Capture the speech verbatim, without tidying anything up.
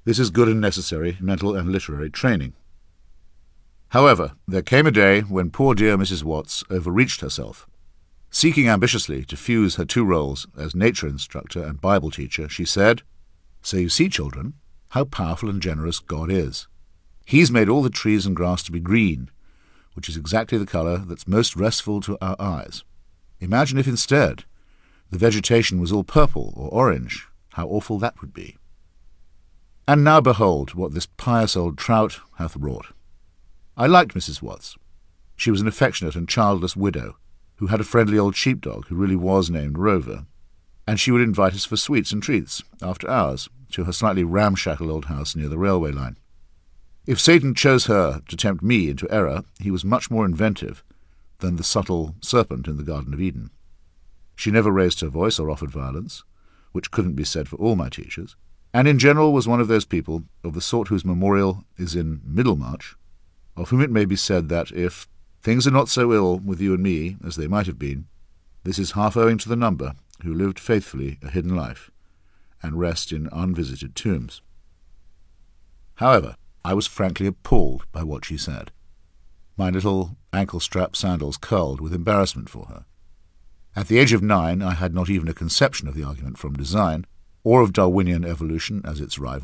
This is good and necessary mental and literary training. However, there came a day when poor dear Missus Watts overreached herself. Seeking ambitiously to fuse her two roles as nature instructor and Bible teacher, she said, "So you see, children, how powerful and generous God is. He's made all the trees and grass to be green, which is exactly the colour that's most restful to our eyes. Imagine if instead the vegetation was all purple or orange, how awful that would be. And now behold what this pious old trout hath wrought." I liked Missus Watts. She was an affectionate and childless widow, who had a friendly old sheepdog who really was named Rover, and she would invite us for sweets and treats, after hours, to her slightly ramshackle old house near the railway line. If Satan chose her to tempt me into error, he was much more inventive than the subtle serpent in the Garden of Eden. She never raised her voice or offered violence, which couldn't be said for all my teachers, and in general was one of those people, of the sort whose memorial is in Middlemarch, of whom it may be said that if things are not so ill with you and me as they might have been, this is half owing to the number who lived faithfully a hidden life and rest in unvisited tombs. However, I was frankly appalled by what she said. My little ankle-strap sandals curled with embarrassment for her. At the age of nine, I had not even a conception of the argument from design, or of Darwinian evolution as its rival.